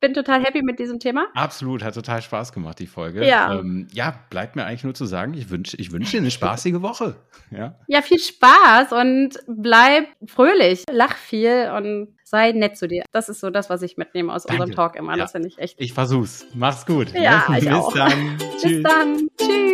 bin total happy mit diesem Thema. Absolut, hat total Spaß gemacht, die Folge. Ja. Ähm, ja, bleibt mir eigentlich nur zu sagen, ich wünsche ich wünsch dir eine spaßige Woche. Ja? Ja, viel Spaß und bleib fröhlich, lach viel und sei nett zu dir. Das ist so das, was ich mitnehme aus Danke. unserem Talk immer. Ja. Das finde ich echt. Ich versuch's. Mach's gut. Ja, ne? ich Bis auch. dann. Bis Tschüss. dann. Tschüss.